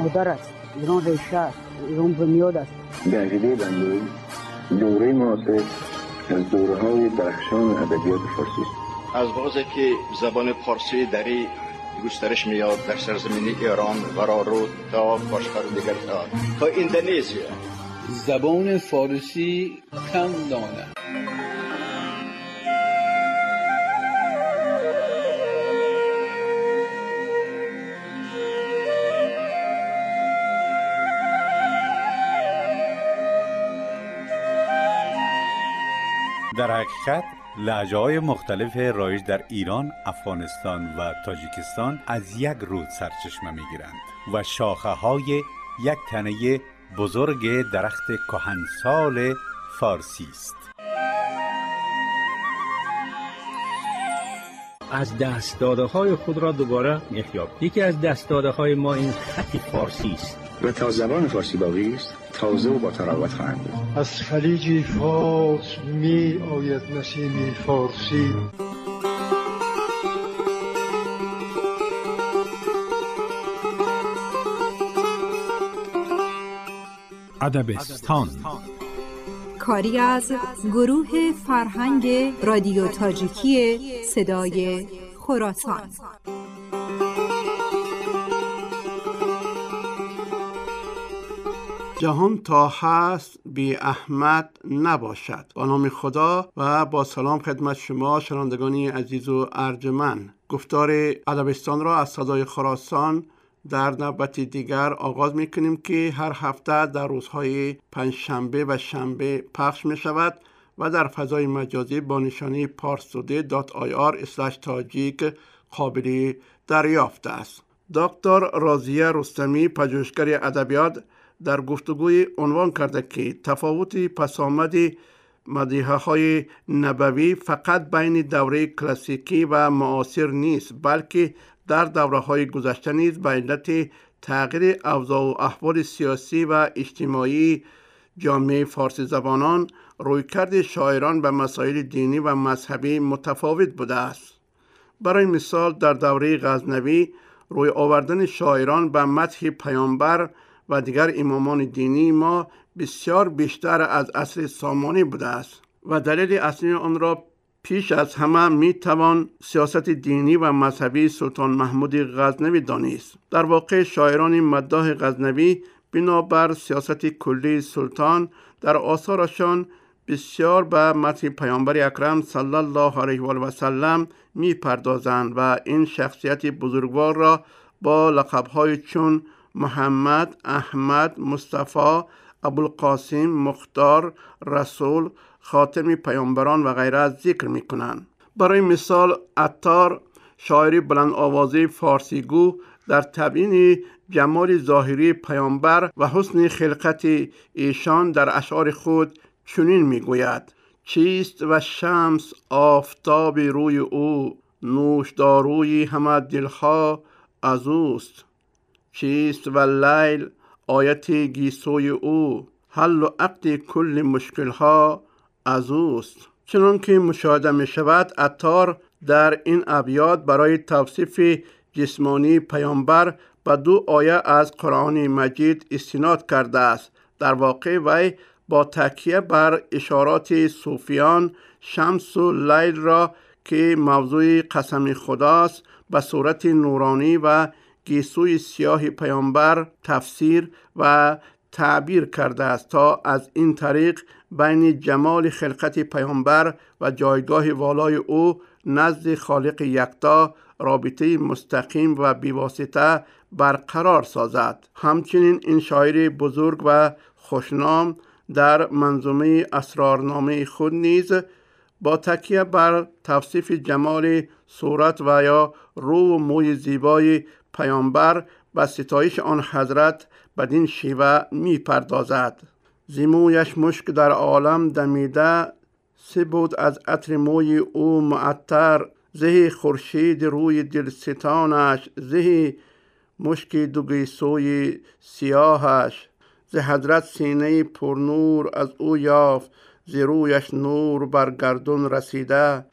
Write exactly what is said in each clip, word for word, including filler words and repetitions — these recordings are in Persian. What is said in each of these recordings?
مادر است، ایران ریشه است، ایران بنیاد است. به عقیده بنده دوره معاصر از دوره‌های درخشان ادبیات فارسی است. از وقتی که زبان فارسی در گسترش میاد در سرزمین ایران قرار تا کشور دیگر تا تا اندونزیا، زبان فارسی کم دانه. در حقیقت لهجه‌های مختلف رایج در ایران، افغانستان و تاجیکستان از یک رود سرچشمه می‌گیرند و شاخه‌های یک تنه بزرگ درخت کهنسال فارسی است. از دست داده های خود را دوباره احیا. یکی از دست داده های ما این خط فارسی است و تا زبان فارسی باقی است تازه و با تراوت خواهند بود. از خلیج فارس می آید نسیم فارسی. ادبستان کاری از گروه فرهنگ رادیو تاجیکی صدای خراسان. جهان تا هست بی احمد نباشد. با نام خدا و با سلام خدمت شما شنوندگان عزیز و ارجمند. گفتار ادبستان را از صدای خراسان در نوبت دیگر آغاز می‌کنیم که هر هفته در روزهای پنجشنبه و شنبه پخش می‌شود و در فضای مجازی با نشانی پارستوده دات آی آر اسلش تاجیک قابل دریافت است. دکتر راضیه رستمی، پژوهشگر ادبیات، در گفتگوی عنوان کرده که تفاوت پس‌آمد مدیحه‌های نبوی فقط بین دوره کلاسیکی و معاصر نیست، بلکه در دوره‌های گذشته نیز به علت تغییر اوضاع و احوال سیاسی و اجتماعی جامعه فارسی زبانان رویکرد شاعران به مسائل دینی و مذهبی متفاوت بوده است. برای مثال در دوره غزنوی روی آوردن شاعران به مدح پیامبر و دیگر امامان دینی ما بسیار بیشتر از عصر سامانی بوده است و دلیل اصلی آن را پیش از همه می توان سیاست دینی و مذهبی سلطان محمود غزنوی دانست. در واقع شاعران مداح غزنوی بنابر سیاست کلی سلطان در آثارشان بسیار به مدح پیامبر اکرم صلی الله علیه و آله و سلم می پردازند و این شخصیت بزرگوار را با لقب‌های چون محمد، احمد، مصطفی، ابوالقاسم، مختار، رسول، خاتم پیامبران و غیره ذکر می کنند. برای مثال عطار، شاعر بلند آوازه فارسی گو، در تبیین جمال ظاهری پیامبر و حسن خلقت ایشان در اشعار خود چنین می گوید: چیست و شمس آفتاب روی او، نوشداروی همه دلها از اوست. چیست و لیل آیت گیسوی او، حل و عقد کل مشکلها از اوست. چنان که مشاهده می شود عطار در این ابیات برای توصیف جسمانی پیامبر به دو آیه از قرآن مجید استناد کرده است. در واقع وی با تکیه بر اشارات صوفیان شمس و لیل را که موضوع قسم خداست به صورت نورانی و گیسوی سیاه پیامبر تفسیر و تعبیر کرده است تا از این طریق بین جمال خلقت پیامبر و جایگاه والای او نزد خالق یکتا رابطه مستقیم و بیواسطه برقرار سازد. همچنین این شاعر بزرگ و خوشنام در منظومه اسرارنامه خود نیز با تکیه بر توصیف جمال صورت و یا رو و موی زیبای پیامبر و ستایش آن حضرت بدین شیوه می پردازد: زیمویش مشک در عالم دمیده، سه بود از عطر موی او معطر. زهی خورشید روی دلستانش، زهی مشک دو گیسوی سیاهش. ز حضرت سینه پرنور از او یافت، ز رویش نور بر گردون رسیده.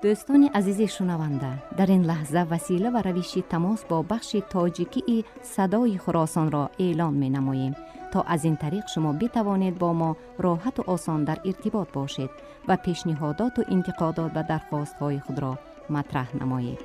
دوستان عزیز شنونده، در این لحظه وسیله و روش تماس با بخش تاجیکی صدای خراسان را اعلان می نماییم تا از این طریق شما بتوانید با ما راحت و آسان در ارتباط باشید و پیشنهادات و انتقادات و درخواست های خود را مطرح نمایید.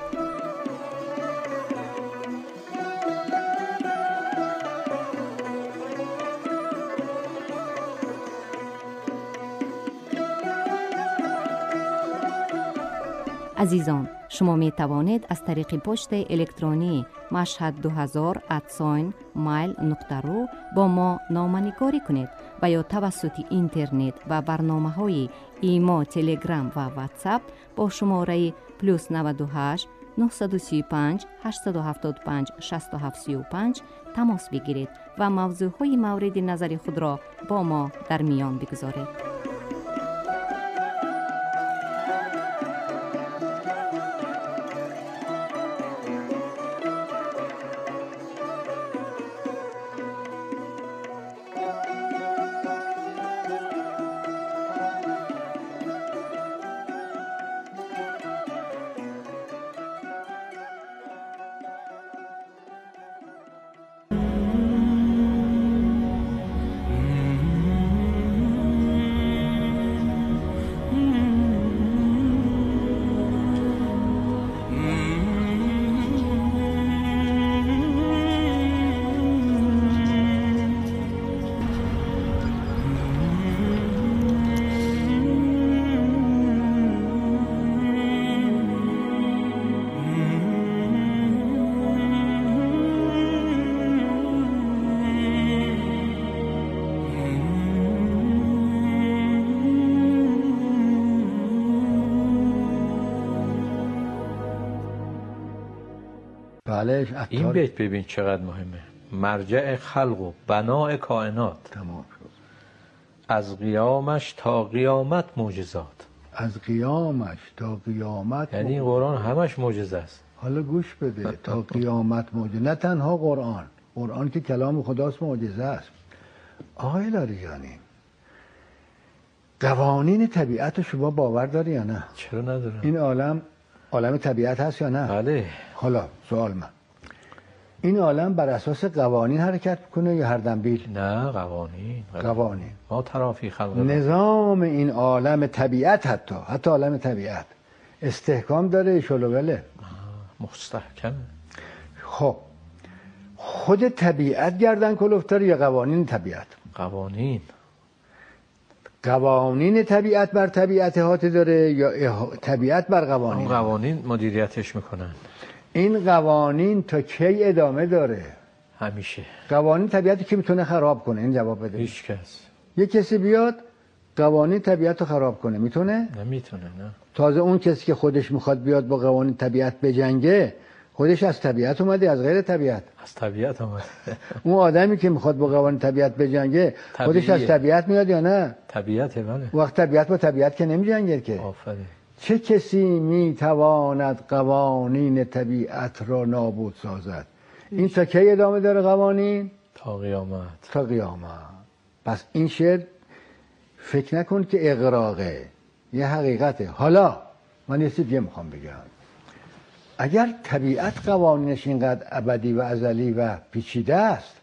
عزیزان، شما می توانید از طریق پست الکترونی مشهد دو هزار ات مایل نقطه رو با ما نامه‌نگاری کنید و یا توسط اینترنت و برنامه‌های ایما، تلگرام و واتساپ با شماره پلوس نود و هشت نهصد و سی و پنج هشتصد و هفتاد و پنج شصت و هفت سی و پنج تماس بگیرید و موضوعهای مورد نظر خود را با ما در میان بگذارید. این بیت ببین چقدر مهمه. مرجع خلق و بناء کائنات، تمام شد. از قیامش تا قیامت معجزات. از قیامش تا قیامت، یعنی قرآن همش معجزه است. حالا گوش بده. تا قیامت معجزه، نه تنها قرآن، قرآن که کلام خداست معجزه است. آقای لاریجانی، قوانین طبیعت شما باور داری یا نه؟ چرا ندارم؟ این عالم عالم طبیعت هست یا نه؟ بله. حالا سوال من، این عالم بر اساس قوانین حرکت میکنه یا هر دنبیل؟ نه، قوانین. قوانین. ما ترافی خلق نظام این عالم طبیعت، حتی حتی عالم طبیعت استحکام داره شلوغله؟ مستحکمه. خب خود طبیعت گردن کلفتره یا قوانین طبیعت؟ قوانین. قوانین طبیعت بر طبیعت احاطه داره یا طبیعت بر قوانین؟ قوانین مدیریتش میکنن. این قوانین تا کی ادامه داره؟ همیشه. قوانین طبیعتی که میتونه خراب کنه؟ این جواب بده. هیچ کس. یه کسی بیاد قوانین طبیعت رو خراب کنه، میتونه؟ نمیتونه. نه. تازه اون کسی که خودش میخواد بیاد با قوانین طبیعت بجنگه، خودش از طبیعت اومده از غیر طبیعت؟ از طبیعت اومده. اون آدمی که میخواد با قوانین طبیعت بجنگه، خودش از طبیعت میاد یا نه؟ طبیعته. بله. وقت طبیعت با طبیعت که نمیجنگه که. آفرین. چه کسی میتواند قوانین طبیعت را نابود سازد؟ این تا کی ادامه داره قوانین؟ تا قیامت. تا قیامت. پس این شعر فکر نکن که اغراقه، یه حقیقته. حالا من یه چیز دیگه میخوام بگم. اگر طبیعت قوانینش اینقدر ابدی و ازلی و پیچیده است،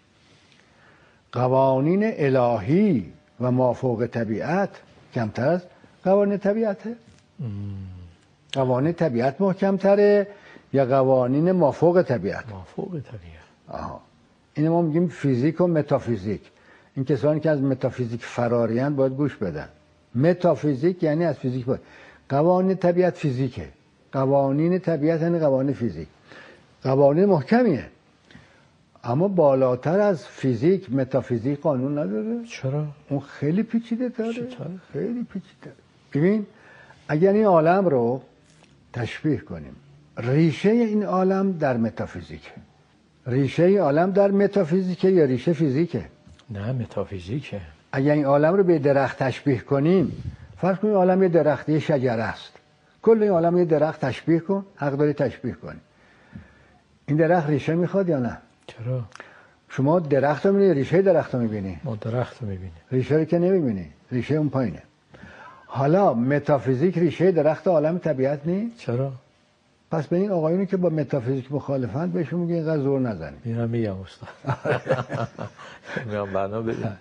قوانین الهی و مافوق طبیعت کمتر از قوانین طبیعته؟ قوانین طبیعت محکمتره یا قوانین مافوق طبیعت؟ مافوق طبیعت. آها. اینو ما میگیم فیزیک و متافیزیک. این کسانی که از متافیزیک فرارین باید گوش بدن. متافیزیک یعنی از فیزیک باید. قوانین طبیعت فیزیکه. قوانین طبیعت یعنی قوانین فیزیک. قوانین محکمیه. اما بالاتر از فیزیک متافیزیک قانون نداره. چرا؟ اون خیلی پیچیده داره. خیلی پیچیده. ببین اگر این عالم رو تشبیه کنیم، ریشه این عالم در متافیزیکه. ریشه این عالم در متافیزیکه یا ریشه فیزیکه؟ نه، متافیزیکه. اگر این عالم رو به درخت تشبیه کنیم، فرض کنیم عالم یه درخت، یه شجره است. کل این عالم یه درخت تشبیه کن، حق داری تشبیه کنی. این درخت ریشه میخواد یا نه؟ چرا؟ شما درخت رو میبینی، ریشه درخت رو میبینی؟ ما درخت رو میبینیم. ریشه رو که نمیبینی، ریشه اون پایینه. حالا متافیزیک ریشه درخت عالم طبیعت نیست؟ چرا؟ پس به این آقایونی که با متافیزیک مخالفند بهشون میگه اینقدر زور نزنید. میرم میگم استاد. میام بنا بدیم.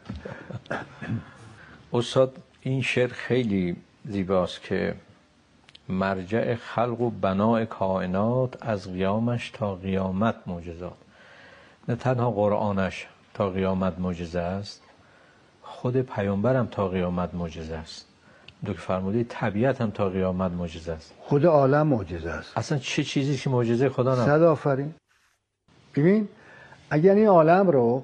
استاد این شعر خیلی زیباست که مرجع خلق و بناء کائنات از قیامش تا قیامت معجزات. نه تنها قرآنش تا قیامت معجزه است، خود پیامبرم تا قیامت معجزه است. دکتر فرمودید طبیعت هم تا قیامت معجزه است. خود عالم معجزه است. اصلا چه چیزی که معجزه خدا نبود؟ صد آفرین. ببین اگر این عالم رو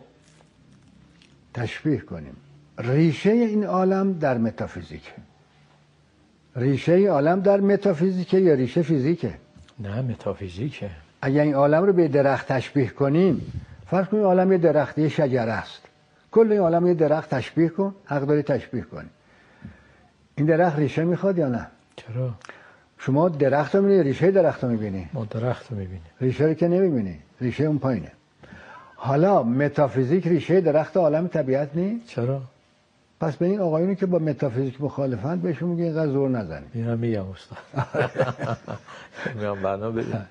تشبیه کنیم، ریشه این عالم در متافیزیکه. ریشه عالم در متافیزیکه یا ریشه فیزیکه؟ نه متافیزیکه. اگر این عالم رو به درخت تشبیه کنیم، فرض کنیم عالم یه درخت، یه شجره است. کل این عالم یه درخت تشبیه کن، حق داری تشبیه کنی. این درخت ریشه میخواد یا نه؟ چرا؟ شما درخت رو میبینی، ریشه درخت رو میبینی؟ ما درخت رو میبینی. ریشه رو که نمیبینی، ریشه اون پایینه. حالا متافیزیک ریشه درخت عالم طبیعت نیست؟ چرا؟ پس به این آقایونی که با متافیزیک مخالفند بهشون میگه اینقدر زور نزنید. میرم میگم استاد. میام بنا بدیم.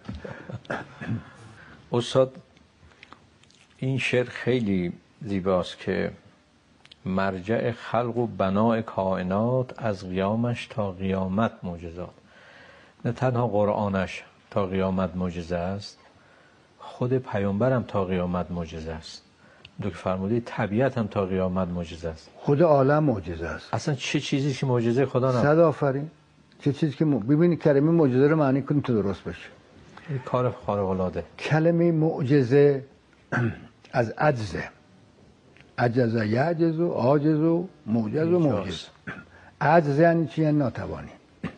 استاد این شعر خیلی زیباست که مرجع خلق و بناء کائنات از قیامش تا قیامت معجزات. نه تنها قرآنش تا قیامت معجزه است، خود پیامبرم تا قیامت معجزه است. دکتر فرمودید طبیعت هم تا قیامت معجزه است. خود عالم معجزه است. اصلا چه چیزی که معجزه خدا نبود؟ صد آفرین. چه چیزی که م... ببینید کلمه معجزه رو معنی کنیم تا درست بشه. این کار خارق العاده. کلمه معجزه از عجزه. عجز یعجز و عاجز و معجز و معجز. عجز یعنی چی؟ یعنی ناتوانی.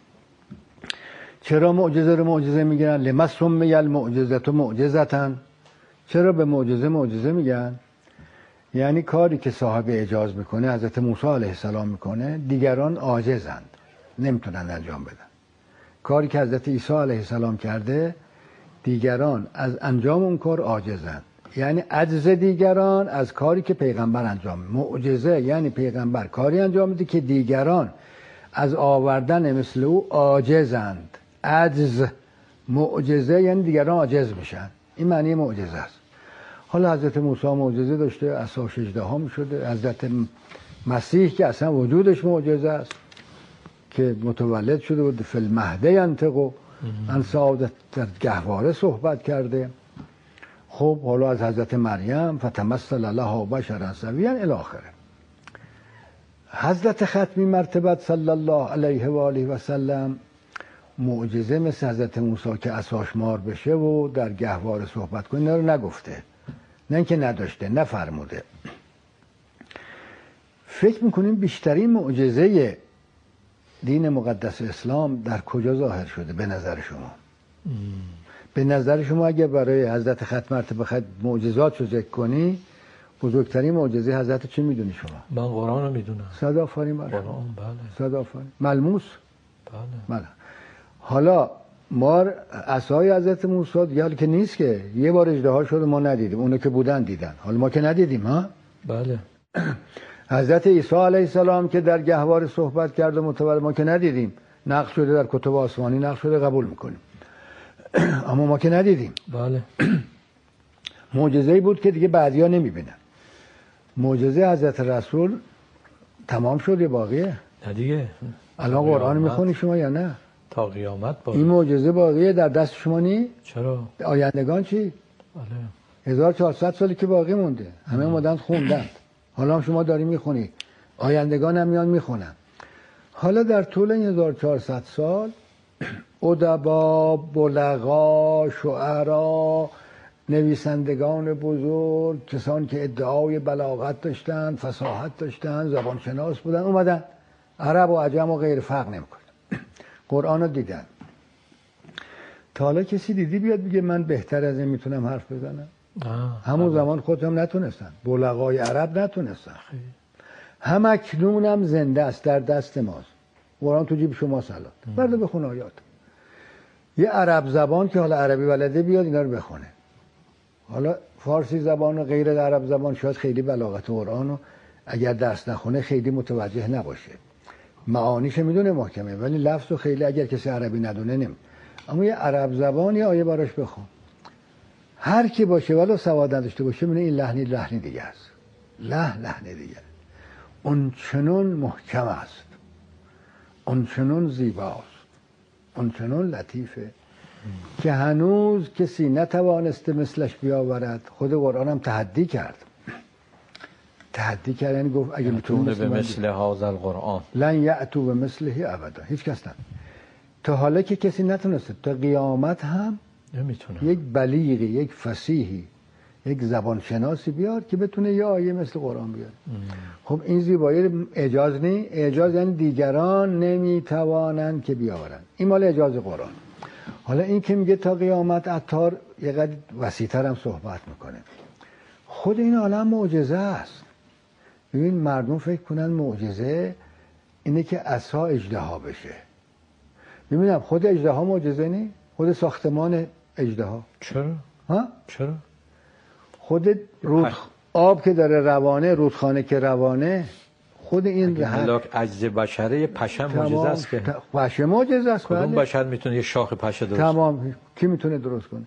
چرا معجزه رو معجزه میگن؟ لما سمی المعجزة معجزة. چرا به معجزه معجزه میگن؟ یعنی کاری که صاحب اعجاز میکنه، حضرت موسی علیه السلام میکنه، دیگران عاجزند، نمیتونن انجام بدن. کاری که حضرت عیسی علیه السلام کرده، دیگران از انجام اون کار عاجزند. یعنی عجز دیگران از کاری که پیغمبر انجام میده. معجزه یعنی پیغمبر کاری انجام میده که دیگران از آوردن مثل او عاجزند. عجز. معجزه یعنی دیگران عاجز میشن. این معنی معجزه است. حالا حضرت موسی معجزه داشته، عصاش اژدها شده. حضرت مسیح که اصلا وجودش معجزه است که متولد شده بود، فی المهد ینطق عن سعادت، در گهواره صحبت کرده. خب حالا از حضرت مریم فتمثل لها بشرا سویا الی آخره. حضرت ختمی مرتبت صلی الله علیه و آله و سلم معجزه مثل حضرت موسی که عصاش مار بشه و در گهواره صحبت کنه اینا رو نگفته، نه اینکه نداشته، نفرموده. فکر میکنیم بیشترین معجزه دین مقدس اسلام در کجا ظاهر شده به نظر شما؟ ام. به نظر شما اگه برای حضرت ختم مرتبه خد معجزات رو ذکر کنی، بزرگترین معجزه حضرت چی میدونی شما؟ من قرآن رو میدونم. صد آفرین بر قرآن. بله. صد آفرین. ملموس. بله. بله. حالا ما عصای حضرت موسی دیگه حالا که نیست که، یه بار اژدها شد ما ندیدیم، اونو که بودن دیدن، حالا ما که ندیدیم ها. بله. حضرت عیسی علیه السلام که در گهواره صحبت کرد و متولد، ما که ندیدیم، نقش شده در کتب آسمانی، نقش شده، قبول میکنیم، اما ما که ندیدیم. بله. معجزه‌ای بود که دیگه بعدیا نمیبینن. معجزه حضرت رسول تمام شد یا باقیه؟ نه دیگه. الان قرآن میخونی شما یا نه؟ تا قیامت باقی. این معجزه باقیه در دست شما نی؟ چرا؟ آیندگان چی؟ بله. هزار و چهارصد سالی که باقی مونده، همه اومدن خوندن، حالا هم شما داری میخونی، آیندگان هم میان میخونن. حالا در طول این هزار و چهارصد سال ادبا، بلغا، شعرا، نویسندگان بزرگ، کسانی که ادعای بلاغت داشتن، فصاحت داشتن، زبانشناس بودن، اومدن، عرب و عجم و غیر فرق نمیکنه، قرآن رو دیدن. تا حالا کسی دیدی بیاد بگه من بهتر از این میتونم حرف بزنم؟ همون زمان خودم نتونستن، بلغای عرب نتونستن. هم اکنونم زنده است، در دست ماست. قرآن تو جیب شما سلات، برده بخون آیات. یه عرب زبان که حالا عربی بلده بیاد اینا رو بخونه. حالا فارسی زبان و غیر عرب زبان شاید خیلی بلاغت قرآن رو اگر درس نخونه خیلی متوجه نباشه. معانیش میدونه محکمه، ولی لفظو خیلی اگر کسی عربی ندونه نمی. اما یه عرب زبانی آیه براش بخون، هر کی باشه ولو سواد نداشته باشه میونه این لحنی لحنی دیگه است، لحن لحن دیگه، اون چنون محکم است، اون چنون زیباست، اون چنون لطیفه که هنوز کسی نتوانسته مثلش بیاورد. خود قرآن هم تحدی کرد، تحدی کرد یعنی گفت اگه میتونه به مثل هذا القرآن لن یأتوا به مثله ابدا، هیچ کس نه. تا حالا که کسی نتونسته، تا قیامت هم نمیتونه یک بلیغی، یک فصیحی، یک زبانشناسی بیاد که بتونه یه آیه مثل قرآن بیاد. خب این زیبایی اعجاز نی، اعجاز یعنی دیگران نمیتوانند که بیاورند، این مال اعجاز قرآن. حالا این که میگه تا قیامت، عطار یه قدر وسیع‌تر هم صحبت میکنه. خود این عالم معجزه است. ببین مردم فکر کنن معجزه اینه که عصا اژدها بشه. ببینم خود اژدها معجزه نی؟ خود ساختمان اژدها. چرا؟ ها؟ چرا؟ خود رود آب که داره روانه، رودخانه که روانه، خود این هلاک عجز بشره پشه معجزه است که پشه معجزه است. کدوم بشر میتونه یه شاخ پشه درست کنه؟ تمام کی میتونه درست کنه؟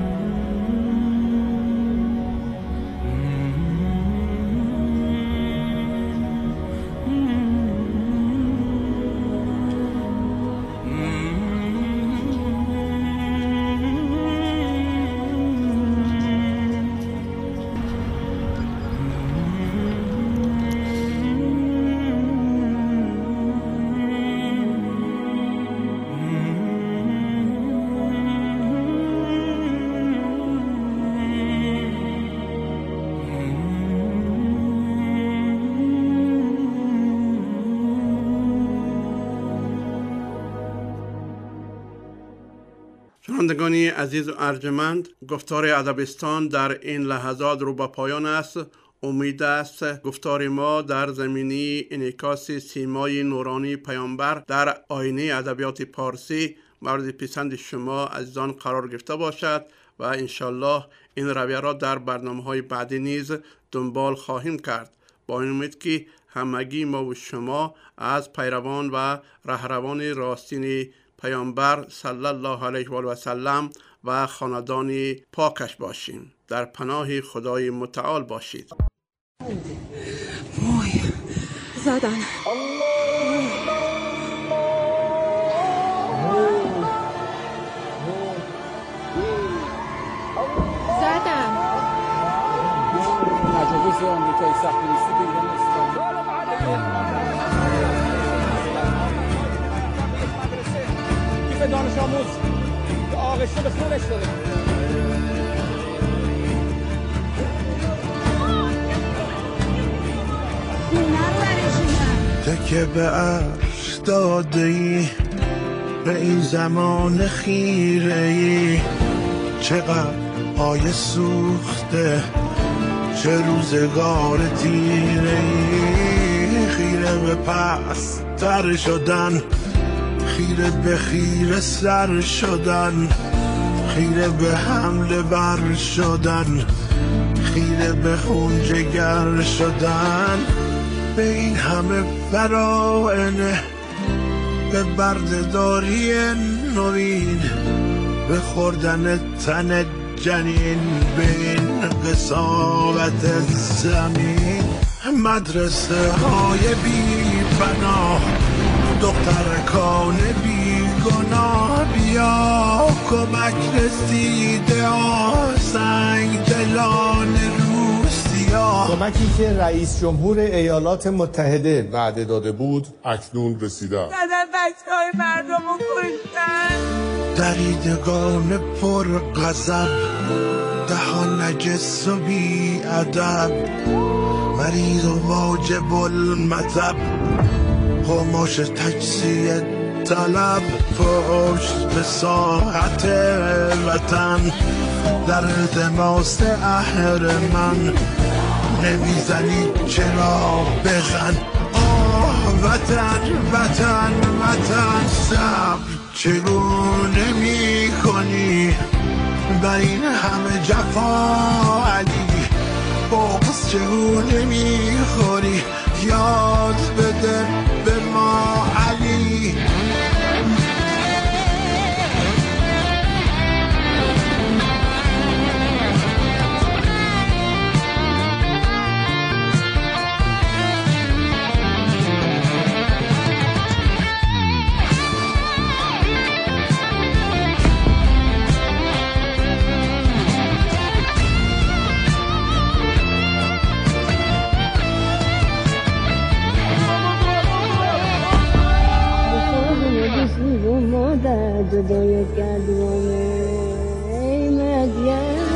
شنوندگانی عزیز و ارجمند، گفتار ادبستان در این لحظات رو به پایان است. امید است گفتار ما در زمینه انعکاس سیمای نورانی پیامبر در آینه ادبیات پارسی مورد پسند شما عزیزان قرار گرفته باشد و انشالله این رویه را در برنامه‌های بعدی نیز دنبال خواهیم کرد، با این امید که همگی ما و شما از پیروان و رهروان راستین پیامبر صلی الله علیه و آله و سلم و خاندان پاکش باشیم. در پناه خدای متعال باشید. موی زدن زدن مجابس آمریکای سختگیستی که ایران استان کیف دانش آموز که آغشته به خونش داره. تکه به عرش داده ای به این زمان خیره ای، چقدر آیه سوخته چه روزگار تیره ای، خیره به پس تر شدن، خیره به خیره سر شدن، خیره به حمله بر شدن، خیره به خون جگر شدن، به این همه فرائنه، به بردهداری نوین، به خوردن تن جنین، به این قساوت زمین، مدرسه های بی پناه، دخترکان بی گناه، بیا کمک رسیده آسنگ دلان روسیا، کمکی که رئیس جمهور ایالات متحده وعده داده بود اکنون رسیده. زدن بچه های مردم رو کشتن، دریدگان پر غضب، دهان نجس و بی ادب، مریض و واجب المطب، خاموش تجزیه طلب، پشت به ساحت وطن، در التماس اهرمن، نمیزنی چرا بزن، آه وطن وطن وطن، صبر چگونه می کنی بر این همه جفا علی، بغض چگونه می خوری، یاد بده به ما مادر جدای گردوانه ای مدین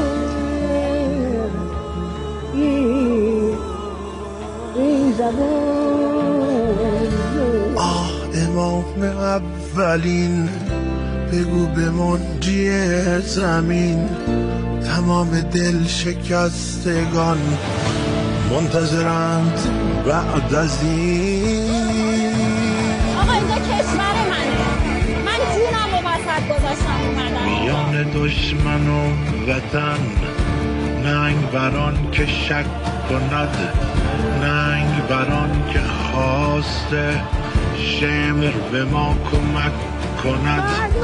این زبان آه امام اولین بگو به منجی زمین تمام دل شکستگان منتظرند بعد از این. آقا اینجا کشور منه، من جونم رو وسط گذاشتم اومدم میان دشمن و وطن، ننگ بران که شک کند، ننگ بران که خواسته شمر به ما کمک کند.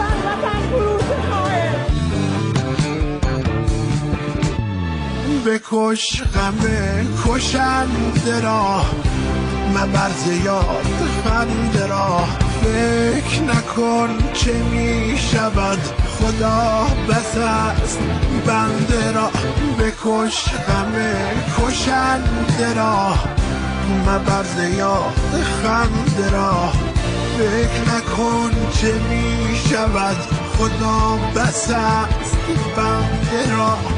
بکش غم کشنده را، مبرز یاد خنده را، فکر نکن چه می شود خدا بس است بنده را. بکش غم کشنده را، مبرز یاد خنده را، فکر نکن چه می شود خدا بس است بنده را.